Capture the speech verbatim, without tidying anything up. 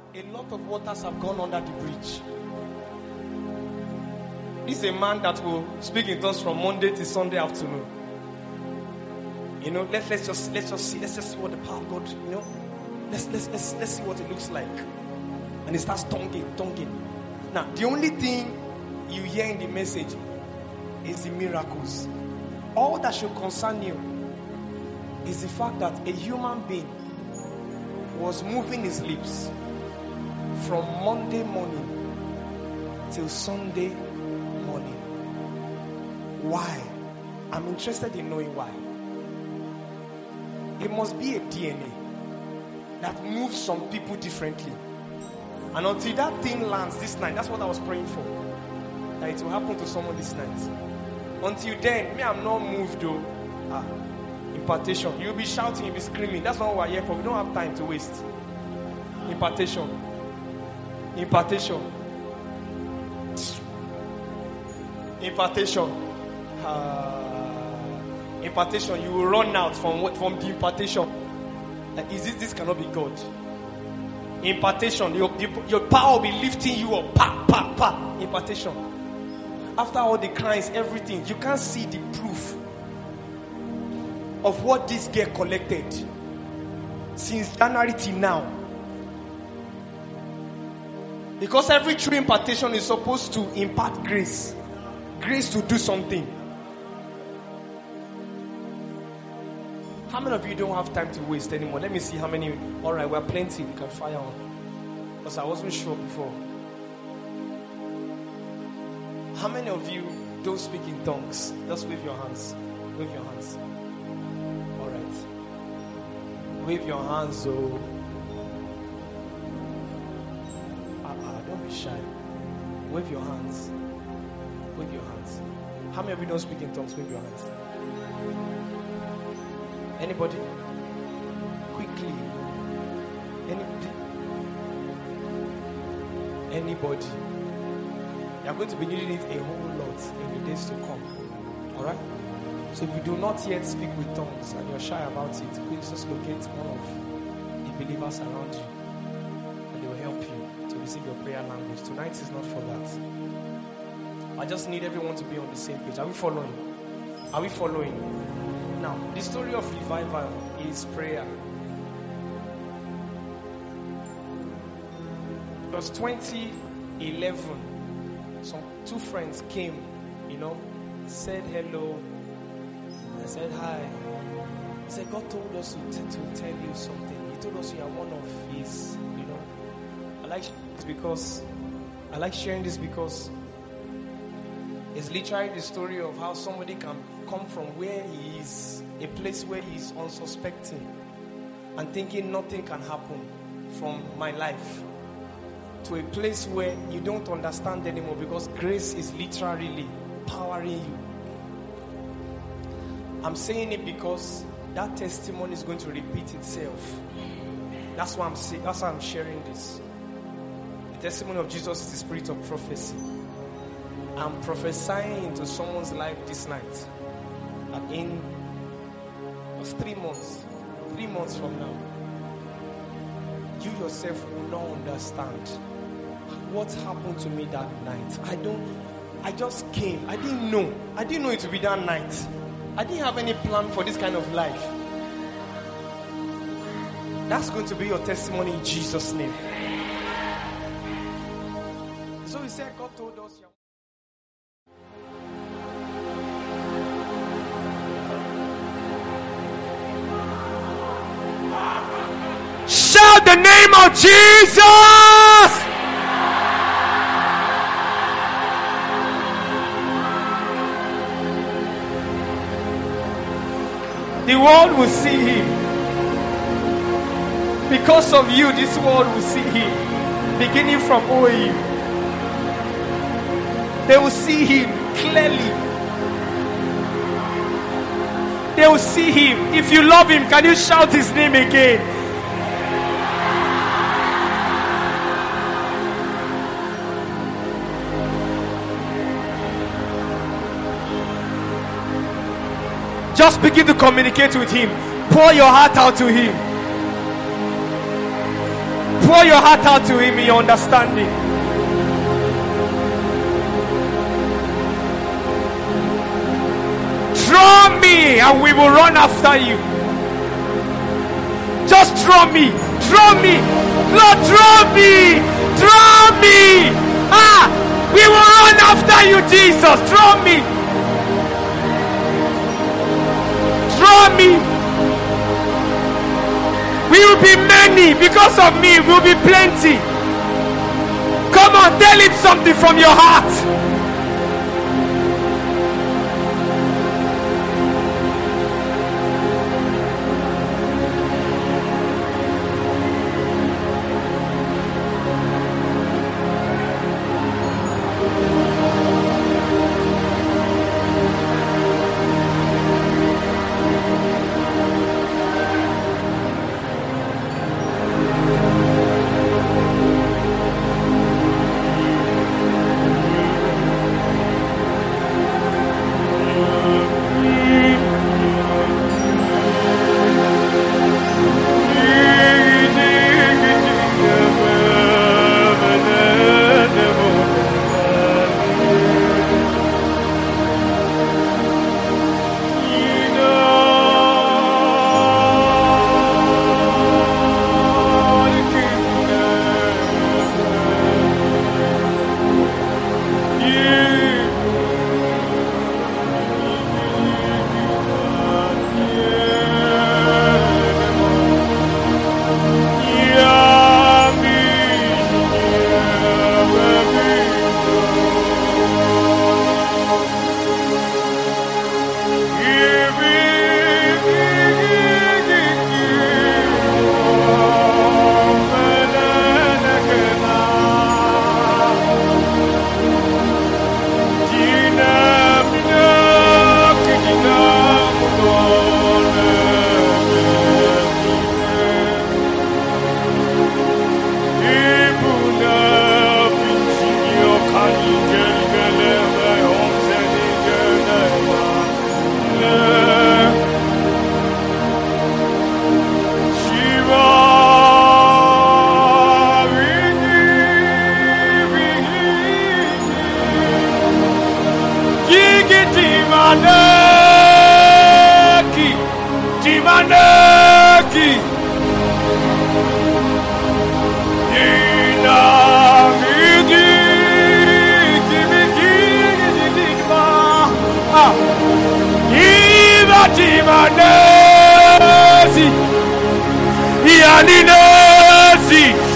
A lot of waters have gone under the bridge. This is a man that will speak in tongues from Monday to Sunday afternoon. You know, let's let's just let's just see let's just see what the power of God. You know, let's let's let's let's see what it looks like. And he starts tonguing, tonguing. Now, the only thing you hear in the message is the miracles. All that should concern you is the fact that a human being was moving his lips from Monday morning till Sunday morning. Why? I'm interested in knowing why. It must be a D N A that moves some people differently. And until that thing lands this night, that's what I was praying for. That it will happen to someone this night. Until then, me, I'm not moved though. Ah, impartation. You'll be shouting, you'll be screaming. That's not what we're here for. We don't have time to waste. Impartation. Impartation. Impartation. Uh, impartation. You will run out from what? From the impartation. Like, is this, this cannot be God. Impartation. Your, your power will be lifting you up. Pa, pa, pa. Impartation. After all the crimes, everything, you can't see the proof of what this girl collected since January till now. Because every true impartation is supposed to impart grace. Grace to do something. How many of you don't have time to waste anymore? Let me see how many. Alright, we're plenty. We can fire on. Because I wasn't sure before. How many of you don't speak in tongues? Just wave your hands. Wave your hands. Alright. Wave your hands, oh. Uh-uh, don't be shy. Wave your hands. Wave your hands. How many of you don't speak in tongues? Wave your hands. Anybody? Quickly. Anybody? Anybody? You are going to be needing it a whole lot in the days to come. Alright? So if you do not yet speak with tongues and you're shy about it, please just locate one of the believers around you and they will help you to receive your prayer language. Tonight is not for that. I just need everyone to be on the same page. Are we following? Are we following? Now, the story of revival is prayer. It was twenty eleven. Some two friends came, you know, said hello. I said hi. He said, God told us to, t- to tell you something. He told us you are one of his, you know. I like this because I like sharing this because it's literally the story of how somebody can come from where he is, a place where he is unsuspecting and thinking nothing can happen from my life, to a place where you don't understand anymore because grace is literally powering you. I'm saying it because that testimony is going to repeat itself. That's why I'm saying, that's why I'm sharing this. The testimony of Jesus is the spirit of prophecy. I'm prophesying into someone's life this night. And in just three months, three months from now, you yourself will not understand what happened to me that night. I don't, I just came. I didn't know. I didn't know it would be that night. I didn't have any plan for this kind of life. That's going to be your testimony in Jesus' name. So he said, God told us. Shout the name of Jesus! The world will see him. Because of you, this world will see him. Beginning from O A U. They will see him clearly. They will see him. If you love him, can you shout his name again? Just begin to communicate with him. Pour your heart out to him. pour your heart out to Him in your understanding. Draw me and we will run after you. Just draw me. Draw me. Lord, draw me. Draw me. Ah, we will run after you, Jesus. Draw me. Draw me. We will be many. Because of me, we will be plenty. Come on, tell Him something from your heart. Yaninesi